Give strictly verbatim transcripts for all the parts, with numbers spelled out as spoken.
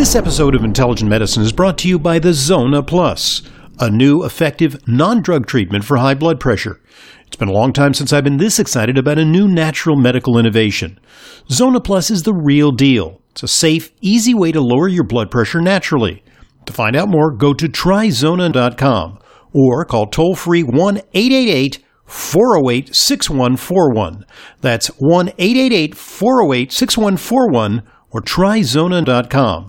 This episode of Intelligent Medicine is brought to you by the Zona Plus, a new, effective, non-drug treatment for high blood pressure. It's been a long time since I've been this excited about a new natural medical innovation. Zona Plus is the real deal. It's a safe, easy way to lower your blood pressure naturally. To find out more, go to try zona dot com or call toll-free one eight eight eight, four oh eight, six one four one. That's one eight eight eight, four oh eight, six one four one or try zona dot com.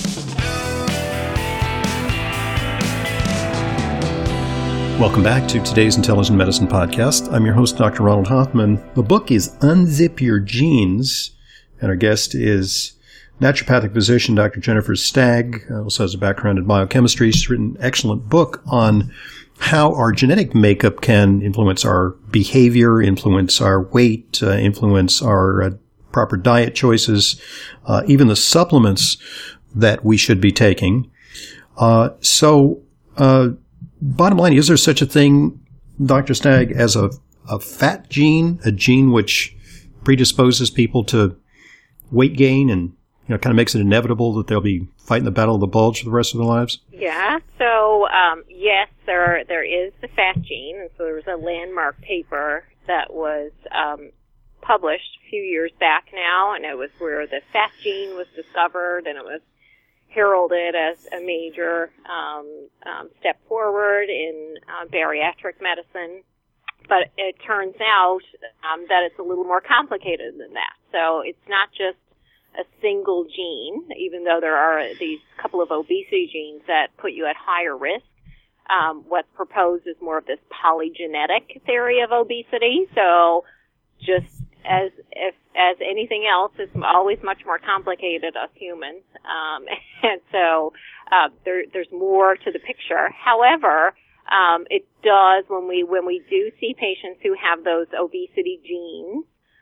Welcome back to today's Intelligent Medicine Podcast. I'm your host, Doctor Ronald Hoffman. The book is Unzip Your Genes, and our guest is naturopathic physician Doctor Jennifer Stagg. Uh, also has a background in biochemistry. She's written an excellent book on how our genetic makeup can influence our behavior, influence our weight, uh, influence our uh, proper diet choices, uh, even the supplements that we should be taking. Uh, so, uh, Bottom line, is there such a thing, Doctor Stagg, as a, a fat gene, a gene which predisposes people to weight gain and, you know, kind of makes it inevitable that they'll be fighting the battle of the bulge for the rest of their lives? Yeah. So, um, yes, there there is the fat gene. And so there was a landmark paper that was um, published a few years back now, and it was where the fat gene was discovered, and it was heralded as a major um, um, step forward in uh, bariatric medicine. But it turns out um, that it's a little more complicated than that. So it's not just a single gene, even though there are these couple of obesity genes that put you at higher risk. Um, what's proposed is more of this polygenetic theory of obesity. So just as if as anything else, it's always much more complicated us humans, um, and so uh, there, there's more to the picture. However, um, it does when we when we do see patients who have those obesity genes,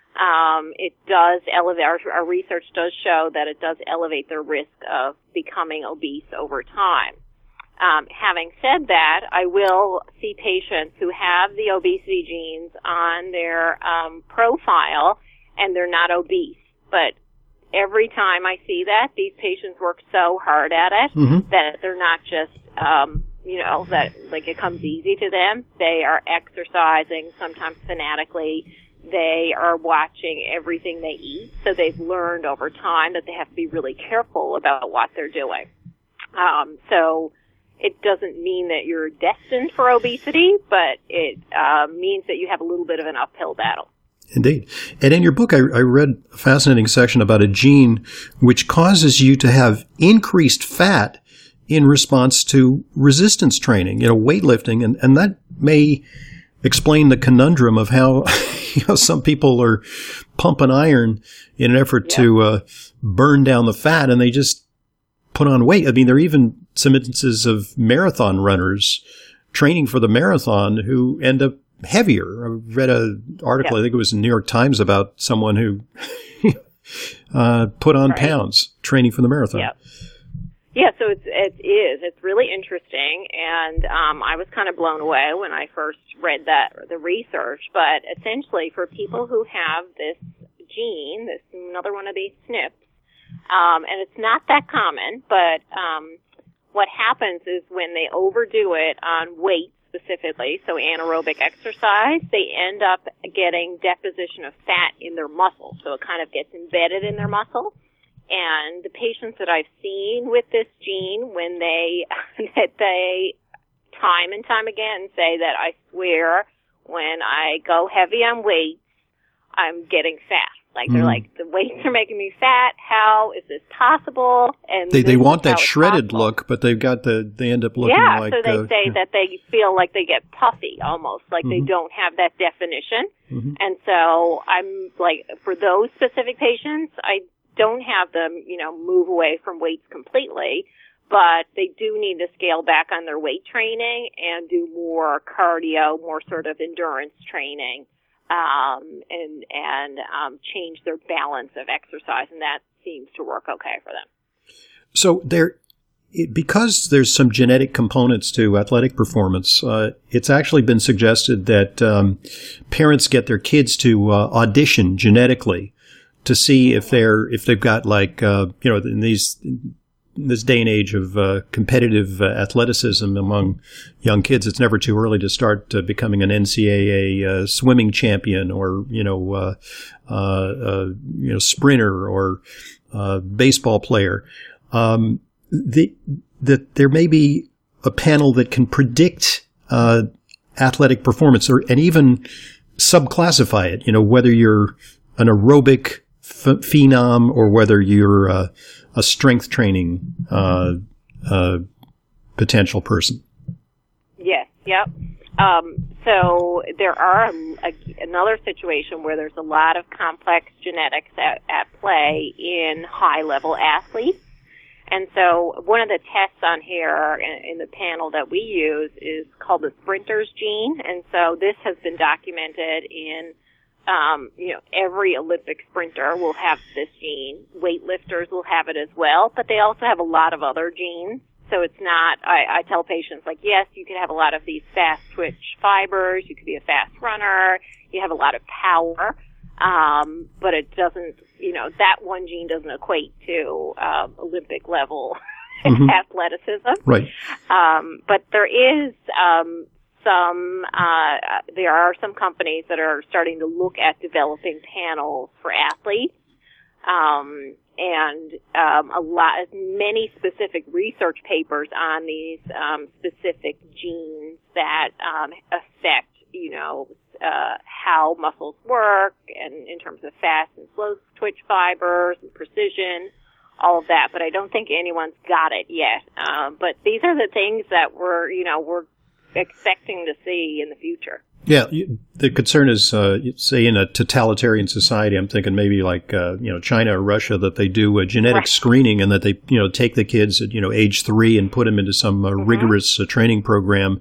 um, it does elevate. Our, our research does show that it does elevate their risk of becoming obese over time. Um, having said that, I will see patients who have the obesity genes on their um, profile, and they're not obese. But every time I see that, these patients work so hard at it mm-hmm. that they're not just, um, you know, that like it comes easy to them. They are exercising, sometimes fanatically. They are watching everything they eat. So they've learned over time that they have to be really careful about what they're doing. Um, so it doesn't mean that you're destined for obesity, but it uh, means that you have a little bit of an uphill battle. Indeed. And in your book, I, I read a fascinating section about a gene which causes you to have increased fat in response to resistance training, you know, weightlifting. And, and that may explain the conundrum of how, you know, some people are pumping iron in an effort yeah. to uh, burn down the fat, and they just put on weight. I mean, there are even some instances of marathon runners training for the marathon who end up heavier. I read an article, yeah. I think it was in the New York Times, about someone who uh, put on right. pounds training for the marathon. Yeah, yeah. So it's, it is. It's really interesting, and um, I was kind of blown away when I first read that the research. But essentially, for people who have this gene, this another one of these S N Ps, um, and it's not that common, but um, what happens is when they overdo it on weight specifically, so anaerobic exercise, they end up getting deposition of fat in their muscle. So it kind of gets embedded in their muscle. And the patients that I've seen with this gene, when they, that they time and time again say that I swear when I go heavy on weights, I'm getting fat. Like, they're mm. like, the weights are making me fat. How is this possible? And they they want that shredded possible. look, but they've got the, they end up looking yeah, like... Yeah, so they uh, say yeah. that they feel like they get puffy almost, like mm-hmm. they don't have that definition. Mm-hmm. And so I'm like, for those specific patients, I don't have them, you know, move away from weights completely, but they do need to scale back on their weight training and do more cardio, more sort of endurance training. Um, and, and, um, change their balance of exercise, and that seems to work okay for them. So there, it, because there's some genetic components to athletic performance, uh, it's actually been suggested that, um, parents get their kids to, uh, audition genetically to see if they're, if they've got like, uh, you know, in these this day and age of uh, competitive uh, athleticism among young kids, it's never too early to start uh, becoming an N C double A uh, swimming champion, or you know, uh, uh, uh, you know, sprinter, or uh, baseball player. Um, the that there may be a panel that can predict uh, athletic performance, or and even subclassify it. You know, whether you're an aerobic ph- phenom or whether you're uh, a strength training uh, uh, potential person. Yes. Yep. Um, so there are a, a, another situation where there's a lot of complex genetics at, at play in high-level athletes. And so one of the tests on here in, in the panel that we use is called the sprinter's gene. And so this has been documented in, um, you know, every Olympic sprinter will have this gene. Weightlifters will have it as well, but they also have a lot of other genes. So it's not, I, I tell patients, like, yes, you can have a lot of these fast twitch fibers, you could be a fast runner, you have a lot of power, um, but it doesn't, you know, that one gene doesn't equate to um, Olympic level mm-hmm. athleticism. Right. Um, but there is um, some, uh, there are some companies that are starting to look at developing panels for athletes. Um, and um, a lot, many specific research papers on these um, specific genes that um, affect, you know, uh, how muscles work, and in terms of fast and slow twitch fibers and precision, all of that. But I don't think anyone's got it yet. Um, but these are the things that we're, you know, we're expecting to see in the future. Yeah, the concern is, uh, say, in a totalitarian society, I'm thinking maybe like, uh, you know, China or Russia, that they do a genetic right. screening, and that they, you know, take the kids at, you know, age three and put them into some uh, mm-hmm. rigorous uh, training program,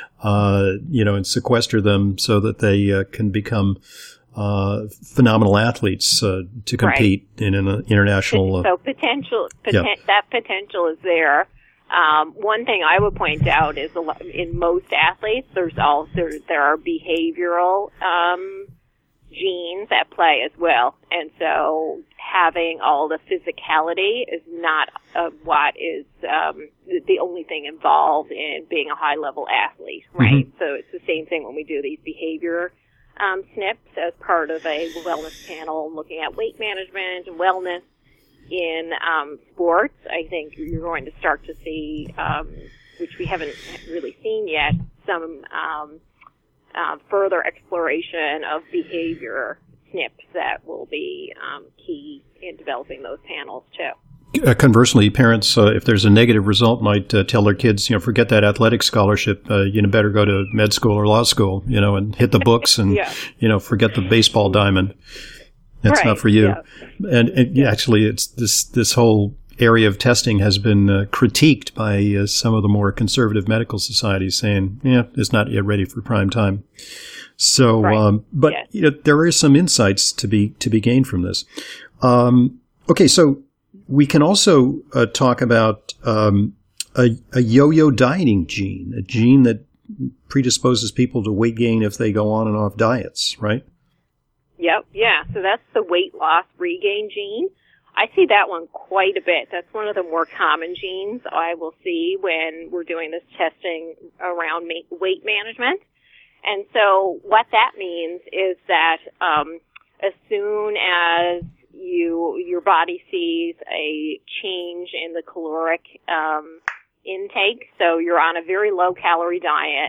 uh, you know, and sequester them so that they uh, can become uh, phenomenal athletes uh, to compete right. in an international. Uh, so potential, poten- yeah. that potential is there. Um, one thing I would point out is a lot, in most athletes, there's also there are behavioral um, genes at play as well, and so having all the physicality is not uh, what is um, the only thing involved in being a high-level athlete, right? Mm-hmm. So it's the same thing when we do these behavior um, S N Ps as part of a wellness panel, looking at weight management and wellness. In um, sports, I think you're going to start to see, um, which we haven't really seen yet, some um, uh, further exploration of behavior S N Ps that will be um, key in developing those panels too. Uh, conversely, parents, uh, if there's a negative result, might uh, tell their kids, you know, forget that athletic scholarship. Uh, you know, better go to med school or law school, you know, and hit the books, and yeah. you know, forget the baseball diamond. That's right. not for you. Yeah. And, and yeah, actually, it's this this whole area of testing has been uh, critiqued by uh, some of the more conservative medical societies, saying, "Yeah, it's not yet ready for prime time." So, right. um, but yes. you know, there are some insights to be to be gained from this. Um, okay, so we can also uh, talk about um, a, a yo-yo dieting gene, a gene that predisposes people to weight gain if they go on and off diets, right? Yep, yeah. So that's the weight loss regain gene. I see that one quite a bit. That's one of the more common genes I will see when we're doing this testing around ma- weight management. And so what that means is that um, as soon as you your body sees a change in the caloric um, intake, so you're on a very low calorie diet,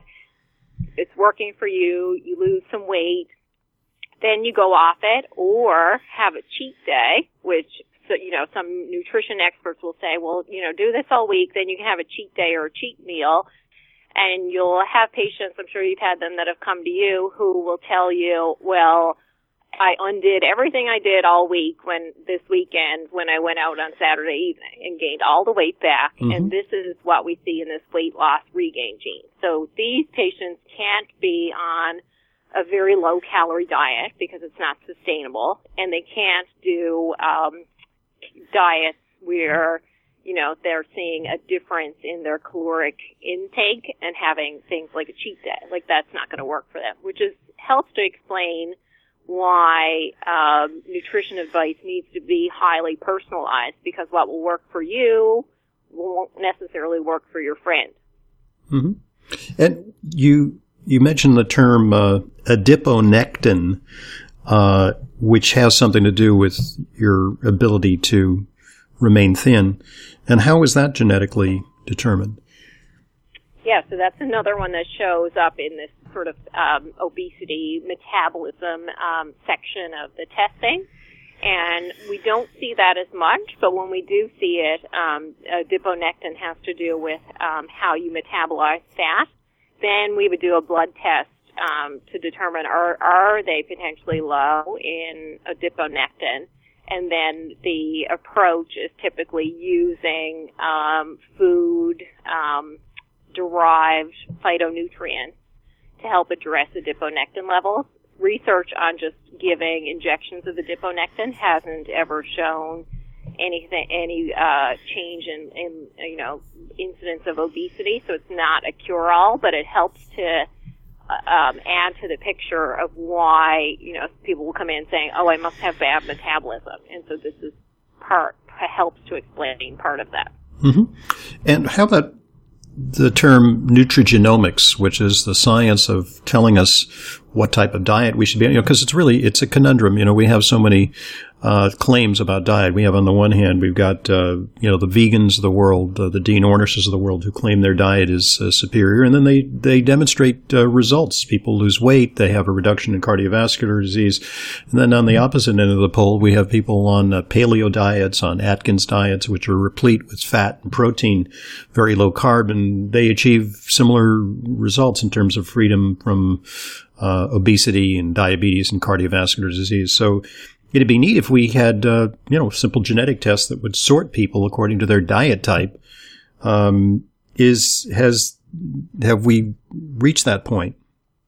it's working for you, you lose some weight, then you go off it, or have a cheat day, which, so, you know, some nutrition experts will say, well, you know, do this all week, then you can have a cheat day or a cheat meal. And you'll have patients, I'm sure you've had them, that have come to you who will tell you, well, I undid everything I did all week when this weekend when I went out on Saturday evening and gained all the weight back. Mm-hmm. And this is what we see in this weight loss regain gene. So these patients can't be on a very low calorie diet because it's not sustainable, and they can't do um, diets where, you know, they're seeing a difference in their caloric intake and having things like a cheat day. Like, that's not going to work for them, which is helps to explain why um, nutrition advice needs to be highly personalized, because what will work for you won't necessarily work for your friend. Mm-hmm. And you you mentioned the term uh, adiponectin, uh, which has something to do with your ability to remain thin. And how is that genetically determined? Yeah, so that's another one that shows up in this sort of um, obesity metabolism um, section of the testing. And we don't see that as much, but when we do see it, um, adiponectin has to do with um, how you metabolize fat. Then we would do a blood test um, to determine are are they potentially low in adiponectin. And then the approach is typically using um, food um, derived phytonutrients to help address adiponectin levels. Research on just giving injections of adiponectin hasn't ever shown anything, any uh, change in, in, you know, incidence of obesity. So it's not a cure-all, but it helps to uh, um, add to the picture of why, you know, people will come in saying, "Oh, I must have bad metabolism," and so this is part helps to explain part of that. Mm-hmm. And how about the term nutrigenomics, which is the science of telling us what type of diet we should be on, you know, because it's really, it's a conundrum. You know, we have so many uh, claims about diet. We have on the one hand, we've got, uh, you know, the vegans of the world, uh, the Dean Ornishes of the world who claim their diet is uh, superior. And then they, they demonstrate uh, results. People lose weight. They have a reduction in cardiovascular disease. And then on the opposite end of the pole, we have people on uh, paleo diets, on Atkins diets, which are replete with fat and protein, very low carb, and they achieve similar results in terms of freedom from uh, obesity and diabetes and cardiovascular disease. So it'd be neat if we had, uh, you know, simple genetic tests that would sort people according to their diet type. Um, is, has, have we reached that point?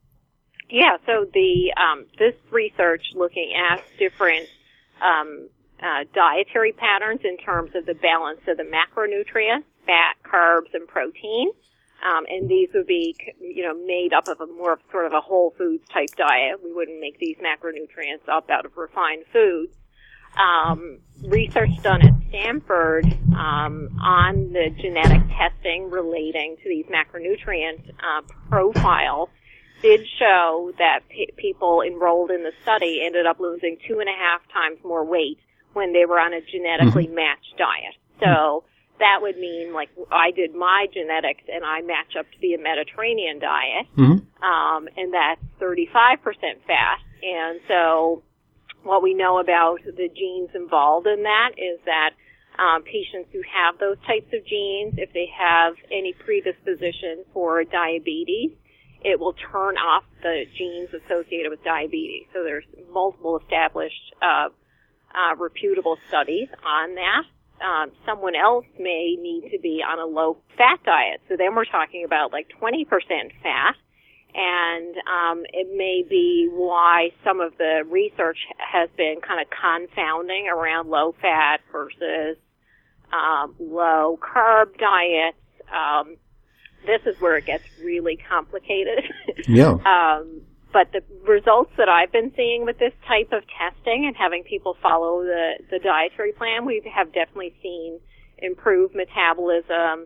Yeah, so the, um, this research looking at different, um, uh, dietary patterns in terms of the balance of the macronutrients, fat, carbs, and protein. Um, and these would be, you know, made up of a more of sort of a whole foods type diet. We wouldn't make these macronutrients up out of refined foods. Um, research done at Stanford um, on the genetic testing relating to these macronutrient uh, profiles did show that p- people enrolled in the study ended up losing two and a half times more weight when they were on a genetically mm-hmm. matched diet. So that would mean, like, I did my genetics and I match up to the Mediterranean diet, mm-hmm. um, and that's thirty-five percent fat. And so what we know about the genes involved in that is that um, patients who have those types of genes, if they have any predisposition for diabetes, it will turn off the genes associated with diabetes. So there's multiple established, uh, uh, reputable studies on that. Um, someone else may need to be on a low-fat diet. So then we're talking about like twenty percent fat. And um, it may be why some of the research has been kind of confounding around low-fat versus um, low-carb diets. Um, this is where it gets really complicated. Yeah. um, but the results that I've been seeing with this type of testing and having people follow the, the dietary plan, we have definitely seen improved metabolism,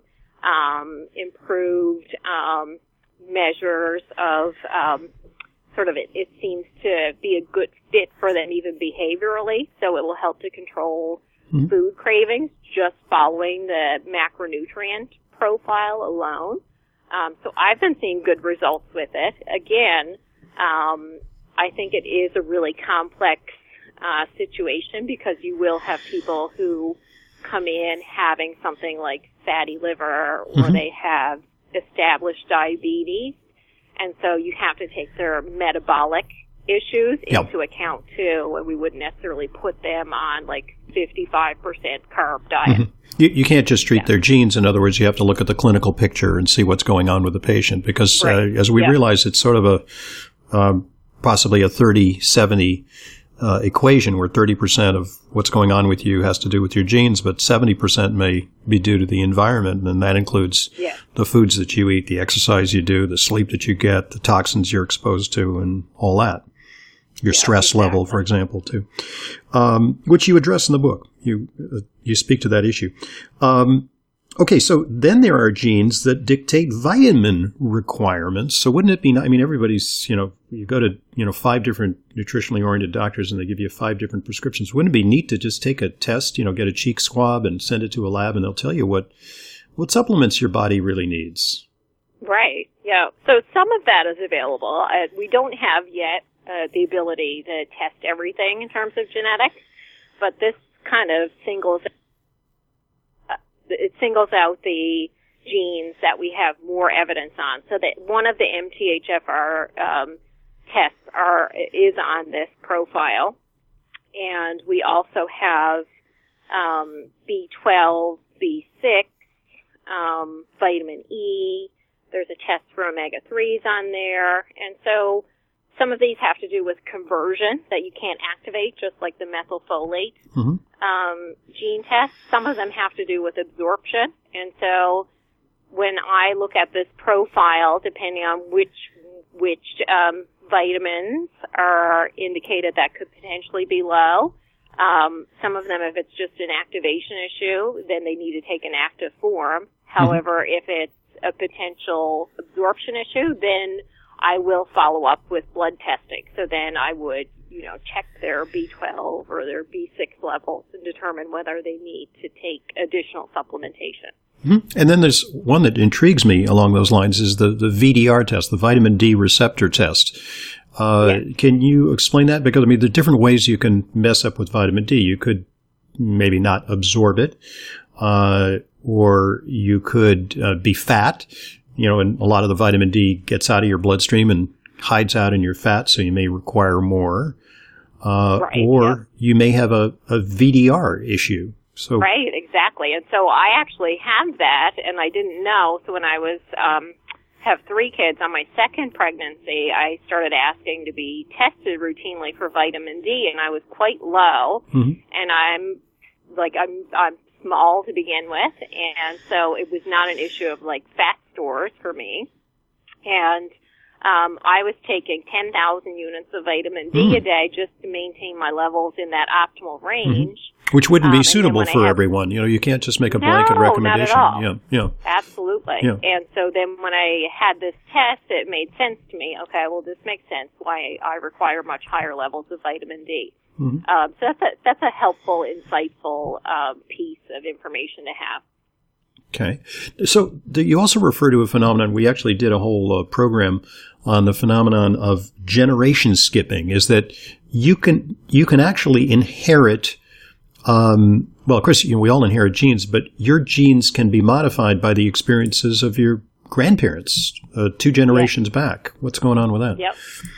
um, improved um, measures of um, sort of it, it seems to be a good fit for them even behaviorally, so it will help to control mm-hmm. food cravings just following the macronutrient profile alone. Um, so I've been seeing good results with it. Again, um, I think it is a really complex uh, situation because you will have people who come in having something like fatty liver or mm-hmm. they have established diabetes, and so you have to take their metabolic issues yep. into account too, and we wouldn't necessarily put them on like fifty-five percent carb diet. Mm-hmm. You, you can't just treat yeah. their genes. In other words, you have to look at the clinical picture and see what's going on with the patient, because right. uh, as we yeah. realize, it's sort of a um, possibly a thirty seventy uh, equation where thirty percent of what's going on with you has to do with your genes, but seventy percent may be due to the environment, and that includes yeah. the foods that you eat, the exercise you do, the sleep that you get, the toxins you're exposed to, and all that. Your yeah, stress exactly. level, for example, too, um, which you address in the book. You uh, you speak to that issue. Um, Okay, so then there are genes that dictate vitamin requirements. So wouldn't it be, I mean, everybody's, you know, you go to, you know, five different nutritionally oriented doctors and they give you five different prescriptions. Wouldn't it be neat to just take a test, you know, get a cheek swab and send it to a lab and they'll tell you what, what supplements your body really needs? Right, yeah. So some of that is available. Uh, we don't have yet uh, the ability to test everything in terms of genetics, but this kind of singles uh, it singles out the genes that we have more evidence on. So that one of the M T H F R um, tests are is on this profile, and we also have um, B twelve, B six, um, vitamin E. There's a test for omega threes on there, and so some of these have to do with conversion that you can't activate, just like the methylfolate mm-hmm. um, gene test. Some of them have to do with absorption, and so when I look at this profile, depending on which which um, vitamins are indicated that could potentially be low, um, some of them, if it's just an activation issue, then they need to take an active form. Mm-hmm. However, if it's a potential absorption issue, then I will follow up with blood testing. So then I would, you know, check their B twelve or their B six levels and determine whether they need to take additional supplementation. Mm-hmm. And then there's one that intrigues me along those lines is the, the V D R test, the vitamin D receptor test. Uh, yes. Can you explain that? Because, I mean, there are different ways you can mess up with vitamin D. You could maybe not absorb it, uh, or you could uh, be fat, you know, and a lot of the vitamin D gets out of your bloodstream and hides out in your fat, so you may require more. Uh, right, or yeah. you may have a, a V D R issue. So Right, exactly. And so I actually have that, and I didn't know. So when I was um, have three kids on my second pregnancy, I started asking to be tested routinely for vitamin D, and I was quite low. Mm-hmm. And I'm like I'm I'm small to begin with, and so it was not an issue of like fat stores for me. And um, I was taking ten thousand units of vitamin D mm. a day just to maintain my levels in that optimal range. Mm-hmm. Which wouldn't be um, suitable for had, everyone. You know, you can't just make a no, blanket recommendation. Not at all. Yeah, yeah. Absolutely. Yeah. And so then when I had this test, it made sense to me. Okay, well, this makes sense why I require much higher levels of vitamin D. Mm-hmm. Um, so that's a, that's a helpful, insightful um, piece of information to have. Okay. So the, you also refer to a phenomenon. We actually did a whole uh, program on the phenomenon of generation skipping, is that you can you can actually inherit Um, well, of course, you know, we all inherit genes, but your genes can be modified by the experiences of your grandparents uh, two generations yep. back. What's going on with that? Yep.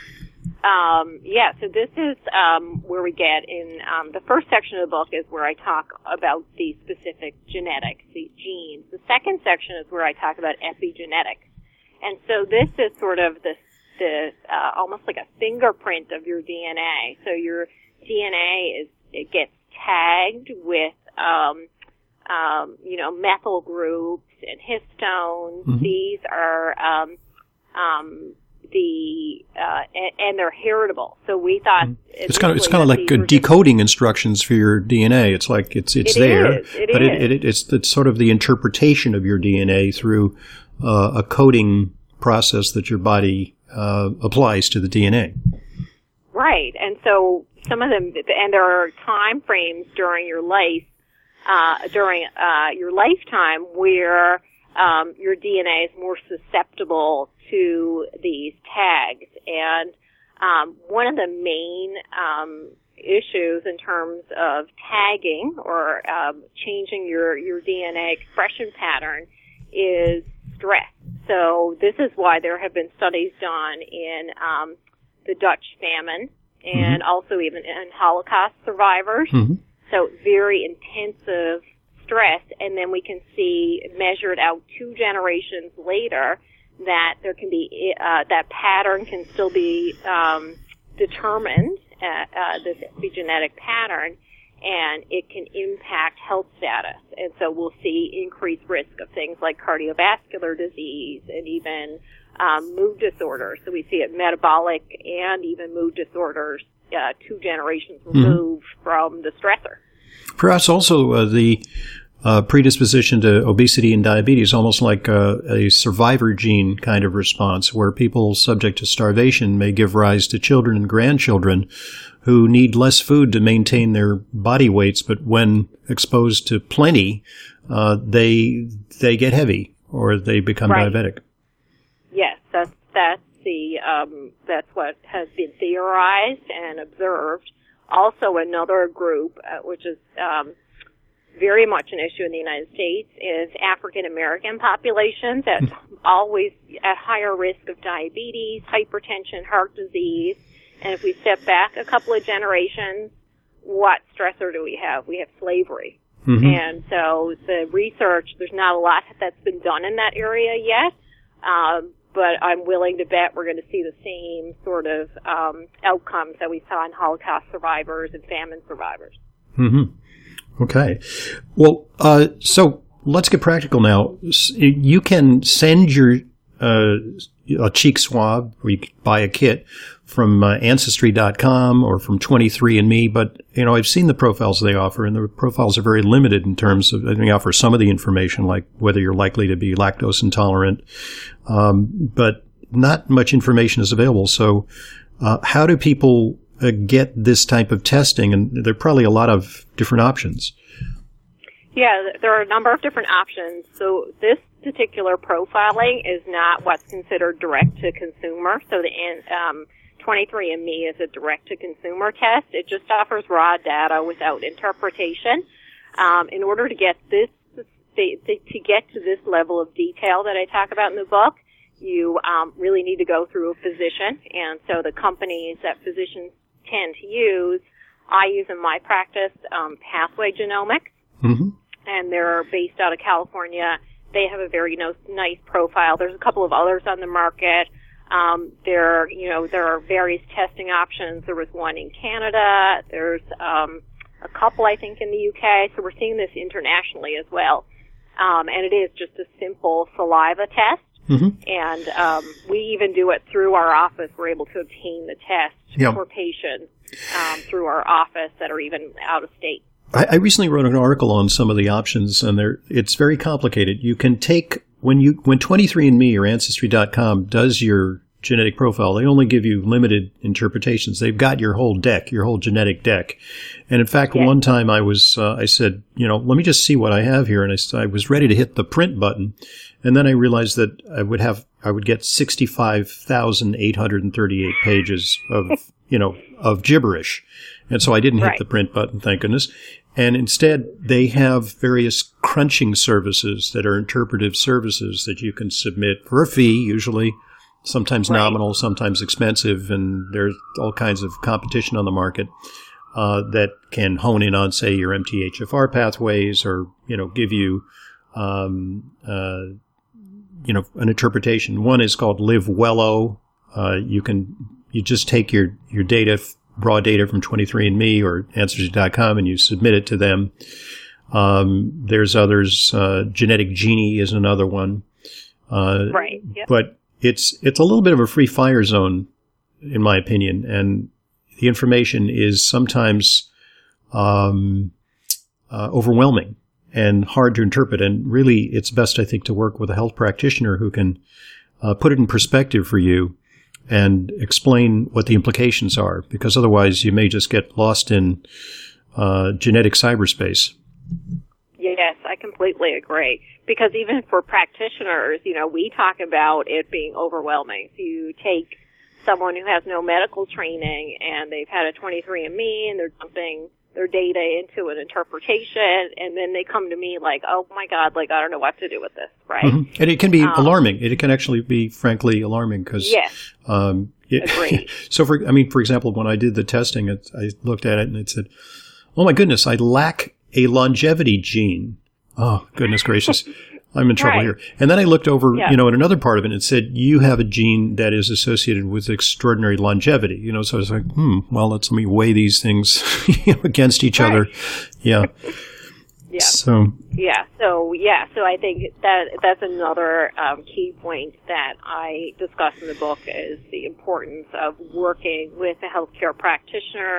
Um, yeah, so this is um, where we get in um, the first section of the book is where I talk about the specific genetics, the genes. The second section is where I talk about epigenetics. And so this is sort of the, the uh, almost like a fingerprint of your D N A. So your D N A is, it gets tagged with, um, um, you know, methyl groups and histones. Mm-hmm. These are, um, um, the, uh, and, and they're heritable. So we thought mm-hmm. it's kind of it's kind of like decoding instructions for your D N A. It's like it's it's it there, is. It but is. It, it, it's it's sort of the interpretation of your D N A through uh, a coding process that your body uh, applies to the D N A. Right, and so some of them, and there are time frames during your life, uh, during uh, your lifetime where um, your D N A is more susceptible to these tags. And um, one of the main um, issues in terms of tagging or um, changing your, your D N A expression pattern is stress. So this is why there have been studies done in um, the Dutch famine and mm-hmm. also even in Holocaust survivors. Mm-hmm. So very intensive stress, and then we can see measured out two generations later that there can be uh, that pattern can still be um, determined, uh, uh, this epigenetic pattern, and it can impact health status. And so we'll see increased risk of things like cardiovascular disease and even um, mood disorders. So we see it metabolic and even mood disorders uh, two generations removed mm-hmm. from the stressor. Perhaps also uh, the uh, predisposition to obesity and diabetes, almost like a, a survivor gene kind of response, where people subject to starvation may give rise to children and grandchildren who need less food to maintain their body weights, but when exposed to plenty, uh, they they get heavy or they become right. diabetic. Yes, that's that's the um, that's what has been theorized and observed. Also, another group, uh, which is um, very much an issue in the United States, is African American population that's always at higher risk of diabetes, hypertension, heart disease. And if we step back a couple of generations, what stressor do we have? We have slavery. Mm-hmm. And so the research, there's not a lot that's been done in that area yet, um, but I'm willing to bet we're going to see the same sort of um, outcomes that we saw in Holocaust survivors and famine survivors. Mm-hmm. Okay. Well, uh, so let's get practical now. You can send your uh, a cheek swab, or you can buy a kit from uh, Ancestry dot com or from twenty-three and me, but, you know, I've seen the profiles they offer, and the profiles are very limited in terms of, they offer some of the information, like whether you're likely to be lactose intolerant, um, but not much information is available. So uh, how do people uh, get this type of testing? And there are probably a lot of different options. Yeah, there are a number of different options. So this particular profiling is not what's considered direct-to-consumer. So the um, twenty-three and me is a direct-to-consumer test. It just offers raw data without interpretation. Um, in order to get this, to get to this level of detail that I talk about in the book, you um, really need to go through a physician. And so the companies that physicians tend to use, I use in my practice um, Pathway Genomics, mm-hmm. and they're based out of California. They have a very no, nice profile. There's a couple of others on the market. Um, there, you know, there are various testing options. There was one in Canada. There's um, a couple, I think, in the U K. So we're seeing this internationally as well. Um, and it is just a simple saliva test. Mm-hmm. And um, we even do it through our office. We're able to obtain the test yep. for patients um, through our office that are even out of state. I, I recently wrote an article on some of the options, and they're, it's very complicated. You can take, when you when twenty-three and me or Ancestry dot com does your genetic profile, they only give you limited interpretations. They've got your whole deck, your whole genetic deck. And in fact, yeah. one time I was, uh, I said, you know, let me just see what I have here. And I, I was ready to hit the print button. And then I realized that I would have, I would get sixty-five thousand eight hundred thirty-eight pages of, you know, of gibberish. And so I didn't hit right. the print button, thank goodness. And instead, they have various crunching services that are interpretive services that you can submit for a fee, usually, sometimes right. nominal, sometimes expensive, and there's all kinds of competition on the market uh, that can hone in on, say, your M T H F R pathways, or, you know, give you, um, uh, you know, an interpretation. One is called LiveWello. Uh, you can, you just take your, your data, raw data from twenty-three and me or Ancestry dot com, and you submit it to them. Um, there's others. Uh, Genetic Genie is another one. Uh, right. Yep. But it's it's a little bit of a free fire zone, in my opinion, and the information is sometimes um, uh, overwhelming and hard to interpret. And really, it's best, I think, to work with a health practitioner who can uh, put it in perspective for you and explain what the implications are, because otherwise you may just get lost in uh, genetic cyberspace. Yes, I completely agree. Because even for practitioners, you know, we talk about it being overwhelming. So you take someone who has no medical training and they've had a twenty-three and me and they're dumping their data into an interpretation, and then they come to me like, oh my God, like I don't know what to do with this, right? Mm-hmm. And it can be um, alarming. It can actually be frankly alarming because, yes, um, it, agreed. So for, I mean, for example, when I did the testing, it, I looked at it and it said, oh my goodness, I lack a longevity gene. Oh, goodness gracious. I'm in trouble right. here. And then I looked over, yeah. you know, at another part of it, and it said, you have a gene that is associated with extraordinary longevity. You know, so I was like, hmm, well, let's let me weigh these things against each right. other. Yeah. Yeah. So. Yeah. So, yeah. So I think that that's another um, key point that I discuss in the book is the importance of working with a healthcare practitioner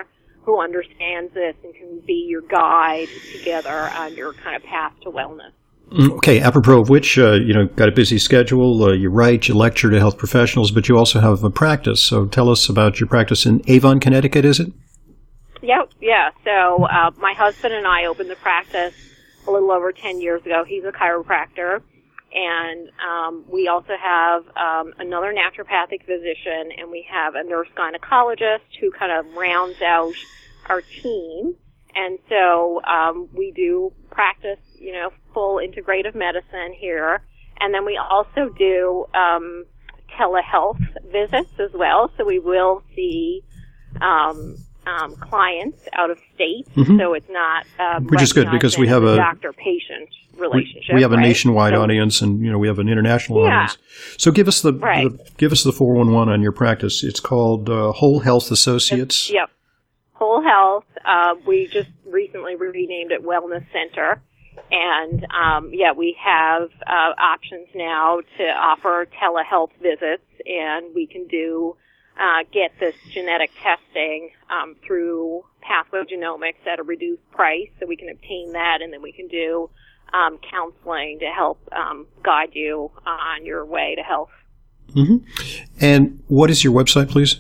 who understands this and can be your guide together on your kind of path to wellness. Okay, apropos of which, uh, you know, got a busy schedule. Uh, you write, you lecture to health professionals, but you also have a practice. So tell us about your practice in Avon, Connecticut, is it? Yep, yeah. So uh, my husband and I opened the practice a little over ten years ago. He's a chiropractor. And um, we also have um, another naturopathic physician, and we have a nurse gynecologist who kind of rounds out our team. And so um, we do practice, you know, full integrative medicine here. And then we also do um, telehealth visits as well. So we will see um, um, clients out of state. Mm-hmm. So it's not um, which is good because we have a doctor-patient relationship. We, we have a right? nationwide so, audience, and you know we have an international yeah. audience. So give us the, right. the give us the four one one on your practice. It's called uh, Whole Health Associates. It's, yep, Whole Health. Uh, we just recently renamed it Wellness Center, and um, yeah, we have uh, options now to offer telehealth visits, and we can do uh, get this genetic testing um, through Pathway Genomics at a reduced price, so we can obtain that, and then we can do Um, counseling to help um, guide you on your way to health. Mm-hmm. And what is your website, please?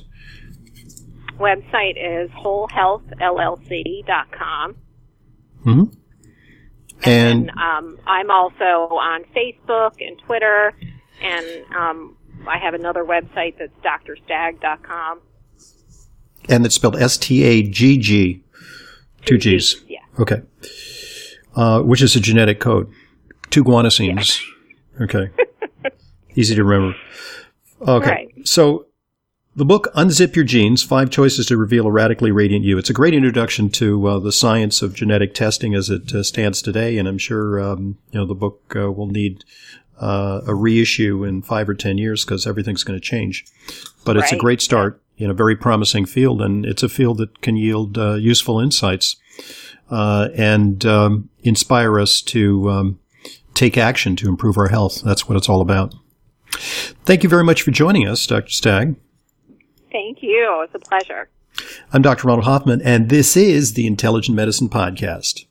Website is whole health L L C dot com. Mm-hmm. And, and um, I'm also on Facebook and Twitter, and um, I have another website that's d r stagg dot com. And it's spelled S T A G G, two G's. Yeah. Okay. Uh, which is a genetic code. Two guanosines. Yeah. Okay. Easy to remember. Okay. Right. So the book, Unzip Your Genes, Five Choices to Reveal a Radically Radiant You. It's a great introduction to uh, the science of genetic testing as it uh, stands today, and I'm sure um, you know the book uh, will need uh, a reissue in five or ten years because everything's going to change. But it's right. a great start in a very promising field, and it's a field that can yield uh, useful insights. Uh, and um, inspire us to um, take action to improve our health. That's what it's all about. Thank you very much for joining us, Doctor Stagg. Thank you. It's a pleasure. I'm Doctor Ronald Hoffman, and this is the Intelligent Medicine Podcast.